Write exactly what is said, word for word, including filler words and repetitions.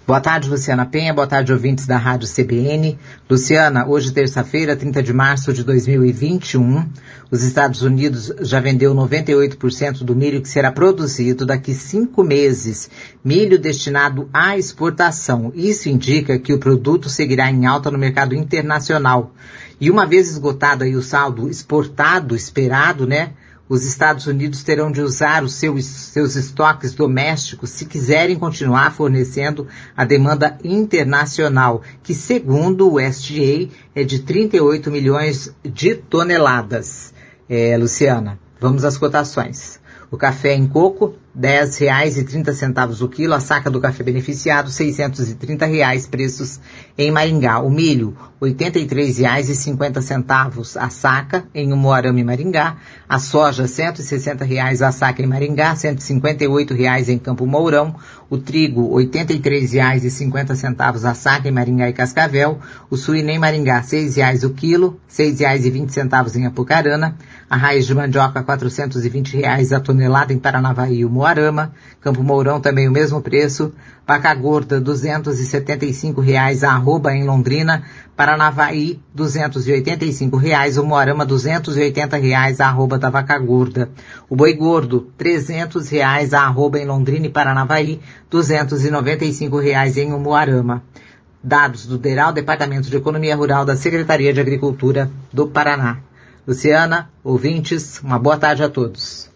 Boa tarde, Luciana Penha. Boa tarde, ouvintes da Rádio C B N. Luciana, hoje, terça-feira, trinta de março de dois mil e vinte e um, os Estados Unidos já vendeu noventa e oito por cento do milho que será produzido daqui cinco meses. Milho destinado à exportação. Isso indica que o produto seguirá em alta no mercado internacional. E uma vez esgotado aí o saldo exportado, esperado, né? Os Estados Unidos terão de usar os seus, seus estoques domésticos se quiserem continuar fornecendo a demanda internacional, que segundo o U S D A é de trinta e oito milhões de toneladas. É, Luciana, vamos às cotações. O café em coco, dez reais e trinta centavos o quilo. A saca do café beneficiado, seiscentos e trinta reais, preços em Maringá. O milho, oitenta e três reais e cinquenta centavos a saca em Umuarama e Maringá. A soja, cento e sessenta reais a saca em Maringá, cento e cinquenta e oito reais em Campo Mourão. O trigo, oitenta e três reais e cinquenta centavos a saca em Maringá e Cascavel. O suíno em Maringá, seis reais o quilo, seis reais e vinte centavos em Apucarana. A raiz de mandioca, quatrocentos e vinte reais a tonelada em Paranavaí e Umuarama. Campo Mourão também o mesmo preço. Vaca gorda, duzentos e setenta e cinco reais a arroba em Londrina. Paranavaí, duzentos e oitenta e cinco reais. Umuarama, duzentos e oitenta reais a arroba da vaca gorda. O boi gordo, trezentos reais a arroba em Londrina e Paranavaí. duzentos e noventa e cinco reais em Umuarama. Dados do DERAL, Departamento de Economia Rural da Secretaria de Agricultura do Paraná. Luciana, ouvintes, uma boa tarde a todos.